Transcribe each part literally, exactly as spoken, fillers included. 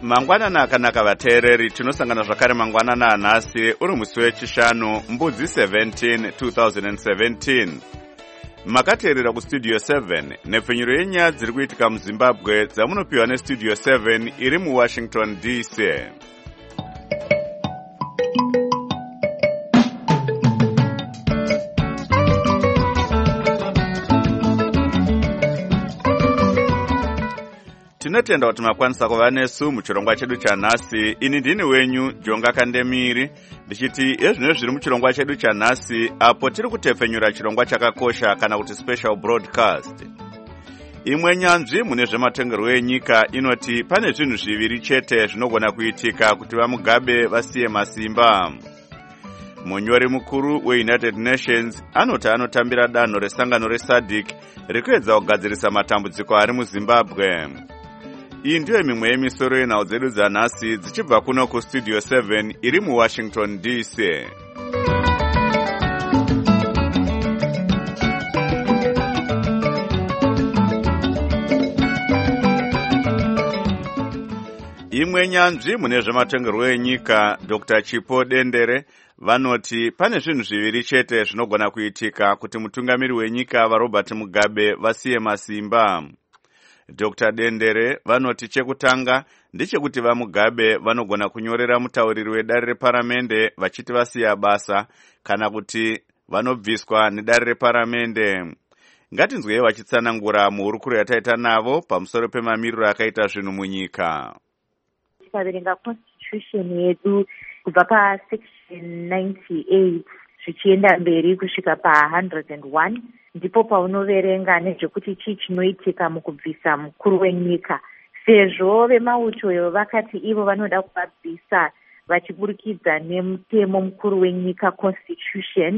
Mangwanana akanaka vateereri, tinosangana zvakare mangwanana anhasi uri musi wechishanu mbudzi seventeen twenty seventeen. Makateerera kustudio seven nepfenyuro yenyaya dziri kuitika muZimbabwe dzamunopiwa nestudio seven iri muWashington D C. Tinotenda kuti makwanisa kuva nesu muchirongwa chedu chanhasi. Ini ndini wenyu Jonga Kandemiri, ndichiti ezvino zviri muchirongwa chedu chanhasi, apo tiri kutepfenyura chirongwa chakakosha kana kuti special broadcast. Imwe nyanzvi mune zvematongerwo enyika inoti pane zvinhu zviviri chete zvinogona kuitika kuti vamugabe vasiye masimba. Munyori mukuru weUnited Nations anoti anotambira danho resangano reSADC rikuedza kugadzirisa matambudziko ari muZimbabwe. Iyi ndiyo mimwe yemisoro yenhau dzedu dzanhasi dzichibva kuno kustudio seven iri muWashington D C. Imwe nyanzvi mune zvematongerwo enyika Doctor Chipo Dendere vanoti pane zvinhu zviviri chete zvinogona kuitika kuti mutungamiri wenyika vaRobert Mugabe vasiye masimba. Doctor Dendere vanoti chekutanga ndechekuti vaMugabe vanogona kunyorera mutauriri wedare reparamende vachiti vasiya basa kana kuti vanobviswa nedare reparamende. Ngatinzwei vachitsanangura muhurukuro yataita navo pamusoro pemamiriro akaita zvinhu munyika. Tikaverenga constitution yedu kubva pasection ninety-eight zvichienda mberi kusvika pa one hundred and one ndipo paunoverenga nezvekuti chii chinoitika mukubvisa mukuru wenyika. Sezvo vemauto vakati ivo vanoda kuvabvisa vachiburikidza nemutemo mukuru wenyika constitution,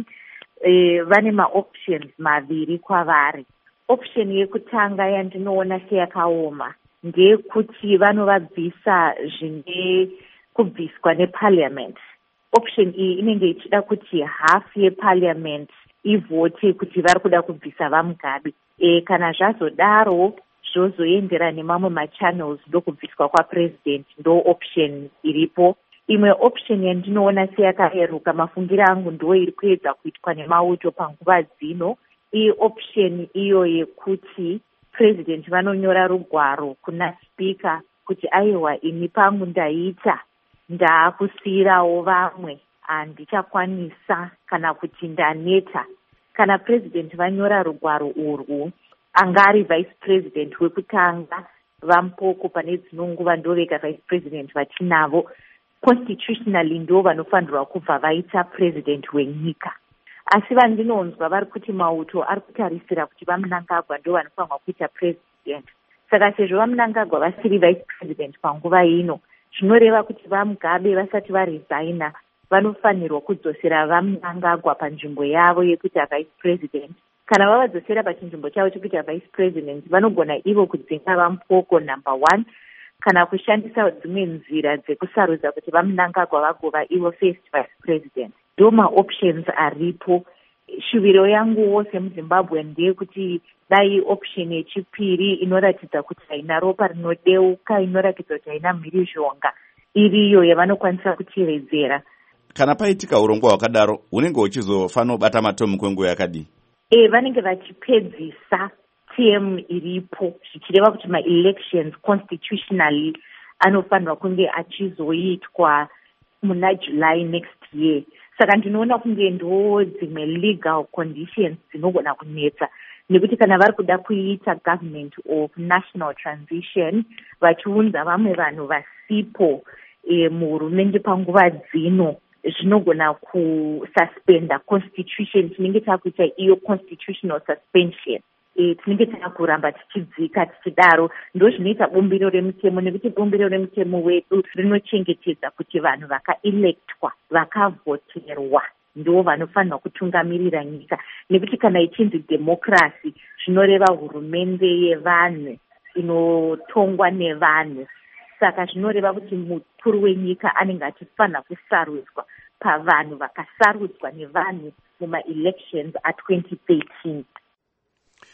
e, vane maoptions maviri kwavari. Option yekutanga yandinoona seyakaoma ndeyekuti vanovabvisa zvine kubviswa neparliament. Option iyi inenge ichida kuti half yeparliament ivote kuti vari kuda kubvisa vaMugabe. E, kana zvazodaro zvozoendera nemamwe machannels ndokubviswa kwapresident, ndo option iripo. Imwe option yandinoona seyakareruka mafungiro angu ndo iri kuedza kuitwa nemauto panguva dzino. Iyi option iyo yekuti president vanonyora rugwaro kuna speaker kuti aiwa ini pangu ndaita ndaakusiyirawo vamwe handichakwanisa kana kuti ndaneta. Kana president vanyora rugwaro urwu, angari vice president wekutanga vampoko pane dzino nguva ndovega vice president vatinavo, constitutionally ndo vanofanirwa kubva vaita president wenyika. Asi vandinonzwa vari kuti mauto ari kutarisira kuti vaMnangagwa ndo vanofanirwa kuita president. Saka sezvo vaMnangagwa vasiri vice president panguva ino, zvinoreva kuti vaMugabe vasati varesigna vanofanirwa kudzosera vaMnangagwa panzvimbo yavo yekuita vice president. Kana vavadzosera pachinzvimbo chavo chekuita vice president, vanogona ivo kudzinga vaMpoko number one kana kushandisa dzimwe nzira dzekusarudza kuti vaMnangagwa vagova ivo first vice president. Ndo maoptions aripo. Shuviro yanguwo semuZimbabwe ndeyekuti dai option yechipiri inoratidza kuti haina ropa rinodeuka, inoratidza kuti haina mhirizhonga, iriyo yavanokwanisa kutiredzera. Kana paitika urongwa hwakadaro, unenge uchizofanira bata matomu kwenguva yakadii? E, vanenge vachipedzisa term iripo, zvichireva kuti ma-elections constitutionally anofanirwa kunge achizoitwa muna July next year. Saka ndinoona kunge ndo dzimwe legal conditions dzinogona kunetsa, nekuti kana vari kuda kuita government of national transition vachiunza vamwe vanhu vasipo e, muhurumende panguva dzino, zvinogona kususpenda constitution. Tinenge takuita iyo constitutional suspension. E, tinenge takuramba tichidzika tichidaro. Ndo zvinoita bumbiro remutemo, nekuti bumbiro remutemo wedu rinochengetedza kuti vanhu vakaelectwa, vakavoterwa ndo vanofanirwa kutungamirira nyika. Nekuti kana ichinzi democracy zvinoreva hurumende yevanhu inotongwa nevanhu. Saka zvinoreva kuti mukuru wenyika anenge achifanira kusarudzwa pavanhu vakasarudzwa nevanhu muma elections a twenty thirteen.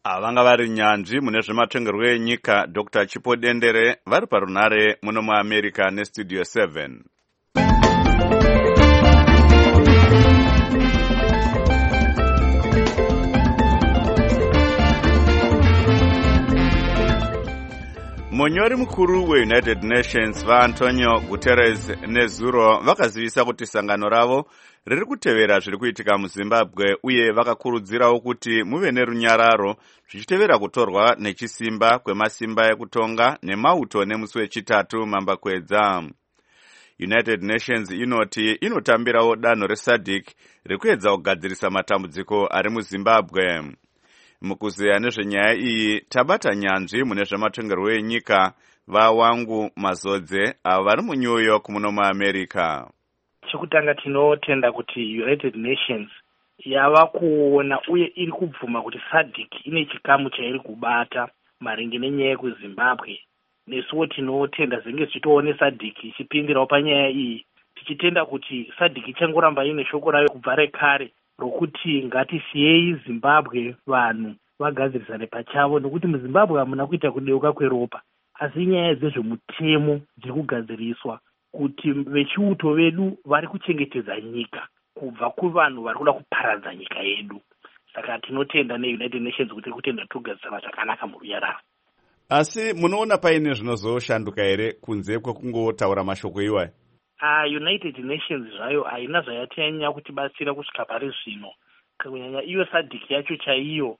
Avanga vari nyanzvi mune zvematongerwo enyika Doctor Chipo Dendere vari parunare muno muAmerica neStudio seven. Munyori mukuru weUnited Nations vaAntonio Guterres nezuro vakazivisa kuti sangano ravo riri kutevera zviri kuitika muZimbabwe uye vakakurudzirawo kuti muve nerunyararo zvichitevera kutorwa nechisimba kwemasimba ekutonga nemauto nemusi wechitatu mambakwedza. United Nations inoti inotambirawo danho reSADC rekuedza kugadzirisa matambudziko ari muZimbabwe. Mukuzeya nezvenyaya iyi tabata nyanzvi mune zvematongerwo enyika vawangu Mazodze avo vari muNew York muno muAmerica. Chekutanga tinotenda kuti United Nations yava kuona uye iri kubvuma kuti SADC ine chikamu chairi kubata maringe nenyaya yekuZimbabwe. Nesuwo tinotenda zvinge zvichitoone SADC ichipindirawo panyaya iyi, tichitenda kuti SADC ichangoramba ine shoko rayo kubva rekare rokuti ngatisiyei Zimbabwe vanhu vagadzirisane pachavo, nokuti muZimbabwe hamuna kuita kudeuka kweropa, asi nyaya dzezvemutemo dziri kugadziriswa kuti vechiuto vedu vari kuchengetedza nyika kubva kuvanhu vari kuda kuparadza nyika yedu. Saka tinotenda neUnited Nations kuti iri kutenda togadzirisana zvakanaka murunyararo. Asi munoona paine zvinozoshanduka here kunze kwekungotaura mashoko iwayo? Uh, United Nations zvayo haina zvayatanyanya kutibatsira kusvika pari zvino. Kunyanya iyo SADC yacho chaiyo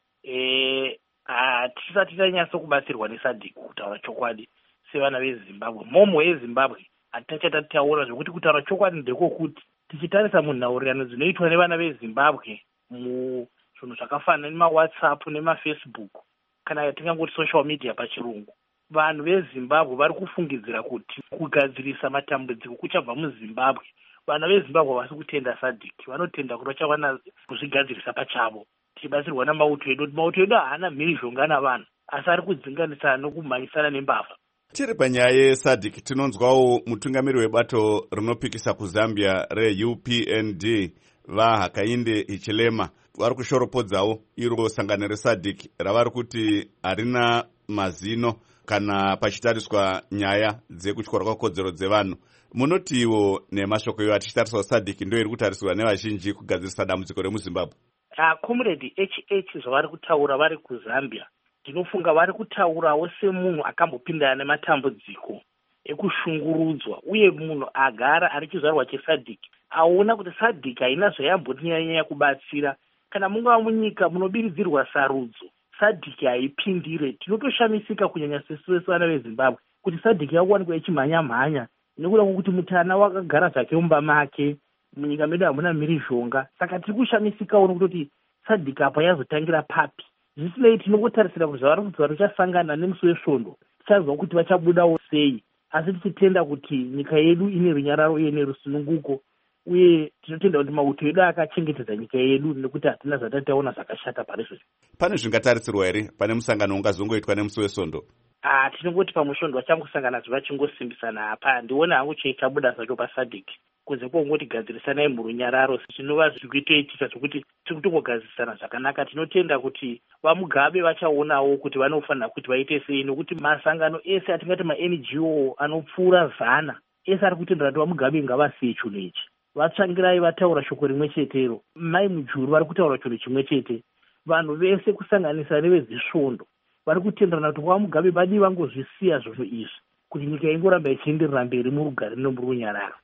eh tisati tanyatso kubatsirwa neSADC kutaura chokwadi sevana veZimbabwe. Momo yeZimbabwe atachata taura zvokuti kutaura chokwadi ndekokuti tichitarisa munhaurirano dzinoitwa nevana veZimbabwe mu zvinhu zvakafanana nemaWhatsApp nemaFacebook kana tingangoti social media pachirungu, vanhu veZimbabwe vari kufungidzira kuti kugadzirisa matambudziko kuchabva muZimbabwe. Vana veZimbabwe vasi kutenda SADC, vanotenda kuti vachawana kuzvigadzirisa pachavo tichibatsirwa namauto edu. Mauto edu haana mhirizhonga navanhu, asi ari kudzinganisana nokumhanyisana nembavha. Tiri panyaya yeSADC tinonzwawo mutungamiri webato rinopikisa kuZambia reU P N D vaHakainde Hichilema vari kushoropodzawo iro sangano reSADC ravari kuti harina mazino kana pachitariswa nyaya dzekutyora kwakodzero dzevanhu. Munotiwo nemashoko iwo atichitariswa SADC ndio iri kutariswa nevazhinji kugadzirisa dambudziko remuZimbabwe? Ah, comrade H H zvavari kutaura vari kuZambia, ndinofunga vari kutaurawo semunhu akambopindana nematambudziko ekushungurudzwa uye munhu agara ari chizvarwa cheSADC aona kuti SADC haina zvayambonyanya kubatsira. Kana mungava munyika munobiridzirwa sarudzo, SADC haipindire. Tinotoshamisika kunyanya sesu vana veZimbabwe kuti SADC yakuwanikwa ichimhanya-mhanya nekuda kwokuti mutana wakagara zvake mumba make, munyika medu hamuna mhirizhonga. Saka tiri kushamisikawo nokutoti SADC apa yazotangira papi. Zvisinei tinongotarisira kuti zvavari kuti vari kuchasangana nemusi wesvondo tichazwa kuti vachabudawo sei, asi tichitenda kuti nyika yedu ine runyararo uye nerusununguko, uye tinotenda kuti mauto edu akachengetedza nyika yedu nekuti hatina zvatataona zvakashata pari zvozvo. Pane zvingatarisirwa here pane musangano ungazongoitwa nemusi wesvondo? Ah, tinongoti pamusvondo vachangosangana zvavachingosimbisana apa. Ndiona hangu chaikabuda zvacho paSADC kunze kwongoti gadzirisana murunyararo zvinova zviri kuitoitika zvokuti tiri kutongogadzirisana zvakanaka. Tinotenda kuti vaMugabe vachaonawo kuti vanofanira kuti vaite sei, nokuti masangano ese atingati maN G O anopfuura zana ese ari kutendera kuti vaMugabe ngavasiye chinhu ichi. Vatsvangirai vataura shoko rimwe chetero. Mai Mujuru vari kutaura chinhu chimwe chete. Vanhu vese kusanganisa nevezvisvondo vari kutenderana kuti vaMugabe vadi vangozvisiya zvinhu izvi kuti nyika ingoramba ichienderera mberi murugare nomurunyararo.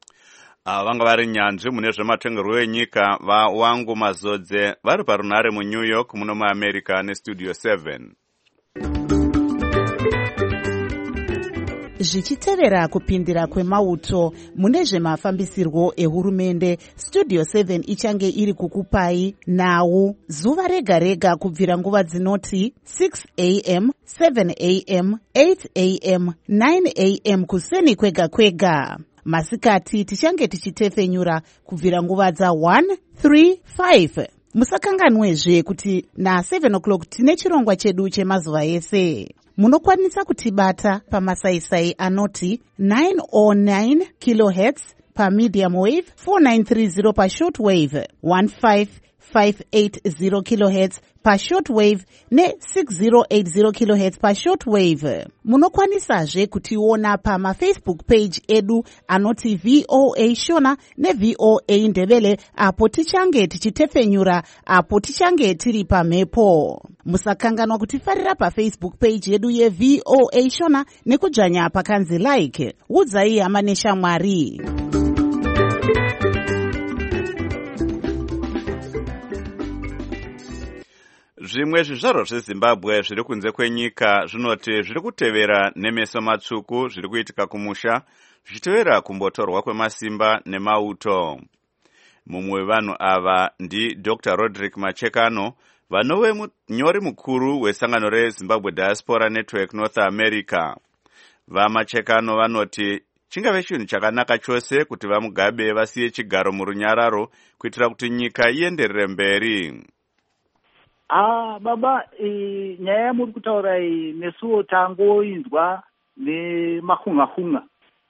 Vanga vari nyanzvi mune zvematongerwo enyika vawangu Mazodze vari parunare muNew York muno muAmerica neStudio seven. Zvichitevera kupindira kwemauto mune zvemafambisirwo ehurumende, Studio seven ichange iri kukupai nhau zuva rega rega kubvira nguva dzinoti six a m, seven a m, eight a m, nine a m kuseni kwega kwega. Masikati tichange tichitefenyura kubvira nguva dza one, three, five. Musakanganwezve kuti na seven o'clock tine chirongwa chedu chemazuva ese. Munokwanisa kutibata pamasaisai anoti nine oh nine kilohertz pa medium wave, four nine three zero pa short wave, one five five eight zero kilohertz pashortwave ne-six zero eight zero kilohertz pashortwave. Munokwanisazve kutiona pamafacebook page edu anoti V O A Shona ne-V O A Ndebele, apo tichange tichitefenyura apo tichange tiri pamhepo. Musakanganwa kutifarira pafacebook page yedu ye-V O A Shona nekudzvanya pakanzi like. Udzai hama neshamwari. Zvimwe zvizvarwa zveZimbabwe zviri kunze kwenyika zvinoti zviri kutevera nemeso matsvuku zviri kuitika kumusha, zvichitevera kumbotorwa kwemasimba nemauto. Mumwe wevanhu ava ndi Doctor Roderick Machekano, vanove munyori mukuru wesangano reZimbabwe Diaspora Network North America. VaMachekano vanoti chingave chinhu chakanaka chose kuti vaMugabe vasiye chigaro murunyararo kuitira kuti nyika ienderere mberi. Ah, baba, e, nyaya yamuri kutaura iyi nesuwo tangoinzwa nemahunga-hunga,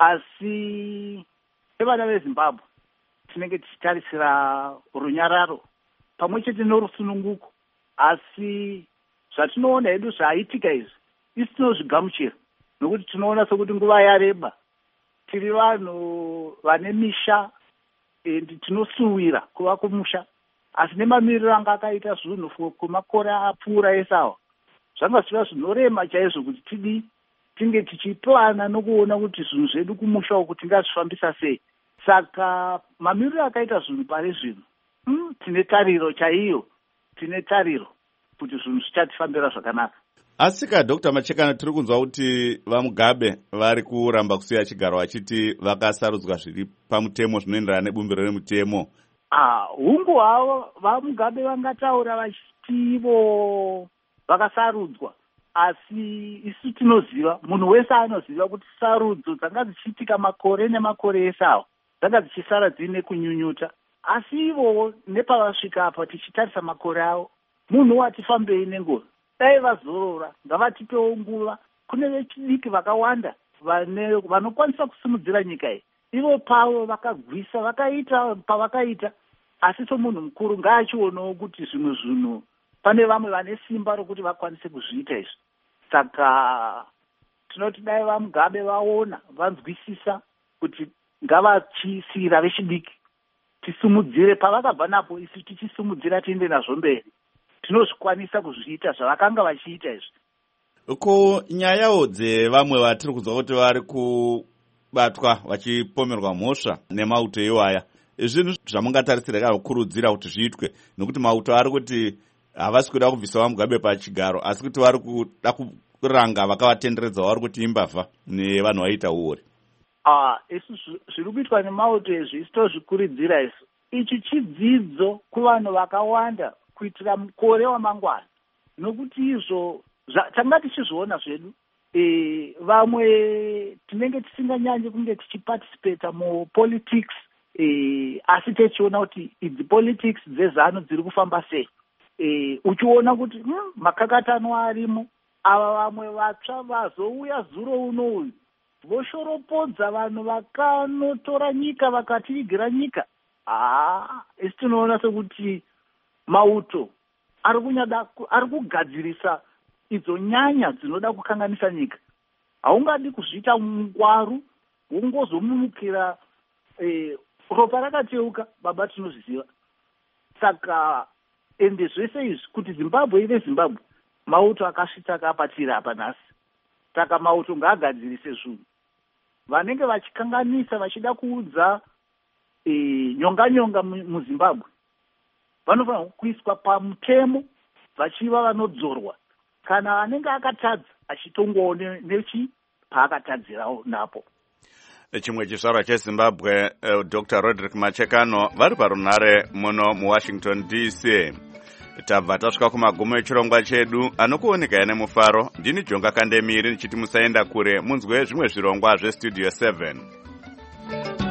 asi sevana veZimbabwe tinenge tichitarisira runyararo pamwe chete norusununguko, asi zvatinoona hedu zvaitika izvi isi tinozvigamuchira nokuti tinoona sokuti nguva yareba tiri vanhu vane misha endi tinosuwira kuva kumusha, asi nemamiriro anga akaita zvinhu kwemakore apfuura esawa zvanga zviva zvinorema chaizvo kuti tidi tinge tichiplana nokuona kuti zvinhu zvedu kumusha uku tingazvifambisa sei. Saka mamiriro akaita zvinhu pari zvino mm, tine tariro chaiyo, tine tariro kuti zvinhu zvichatifambira zvakanaka. Asika Doctor Machekano, tiri kunzwa kuti vaMugabe vari kuramba kusiya chigaro vachiti vakasarudzwa zviri pamutemo zvinoenderana nebumbiro remutemo. Ah, hungu havo vaMugabe vangataura vachitivo vakasarudzwa, asi isu tinoziva, munhu wese anoziva kuti sarudzo dzanga dzichiitika makore nemakore esawa dzanga dzichisara dzine kunyunyuta, asi ivowo nepavasvika apa tichitarisa makore avo, munhu watifambei nenguva, dai vazorora ngavatipewo nguva. Kune vechidiki vakawanda vanokwanisa kusimudzira nyika iyi, ivo pavo vakagwisa vakaita pavakaita, asi somunhu mukuru ngaachionawo kuti zvimwe zvinhu pane vamwe vane simba rokuti vakwanise kuzviita izvi. Saka tinoti dai vaMugabe vaona vanzwisisa kuti ngavachisira vechidiki tisimudzire pavakabva napo, isi tichisimudzira tiende nazvo mberi, tinozvikwanisa kuzviita zvavakanga vachiita izvi. Ko nyayawo dzevamwe vatiri kunzwa kuti vari kubatwa vachipomerwa mhosva nemauto iwaya, zvinhu zvamungatarisira kukurudzira kuti zviitwe, nokuti mauto ari kuti havasi kuda kubvisa vaMugabe pachigaro, asi kuti vari kuda kuranga vakavatenderedza, vari kuti imbavha nevanhu vaita uori. Ah, isu zviri kuitwa nemauto izvi tozvikurudzira isu. Ichi chidzidzo kuvanhu vakawanda kuitira mukore wamangwana, nokuti izvo tanga tichizviona zvedu. E, vamwe tinenge tisinganyanyi kunge tichiparticipata mupolitics, e, asi techiona kuti idzi politics dzezano dziri kufamba sei. E, uchiona kuti hmm, makakatano arimo, ava vamwe vatsva vazouya zuro uno voshoropodza vanhu vakanotora nyika vakatiigira nyika. Ah, isi tinoona sekuti mauto ari kunyada ari kugadzirisa idzo nyanya dzinoda kukanganisa nyika. Haungadi kuzviita mungwaru wongozomumukira eh, ropa rakateuka, baba tinozviziva. Saka ende zvese izvi kuti Zimbabwe ive Zimbabwe, mauto akasvita akapatira apa nhasi. Saka mauto ngaagadzirise zvinhu vanenge vachikanganisa vachida kuudza e, nyonga nyonga muZimbabwe vanofanira kuiswa pamutemo vachiva vanodzorwa, kana anenge akatadza achitongowo nechi paakatadzirawo napo. Chimwe chizvarwa cheZimbabwe, uh, Doctor Roderick Machekano vari parunhare muno muWashington D C. Tabva tasvika kumagumo echirongwa chedu anokuoneka ine mufaro. Ndini Jonga Kandemiri ndichiti musaenda kure, munzwe zvimwe zvirongwa zveStudio seven.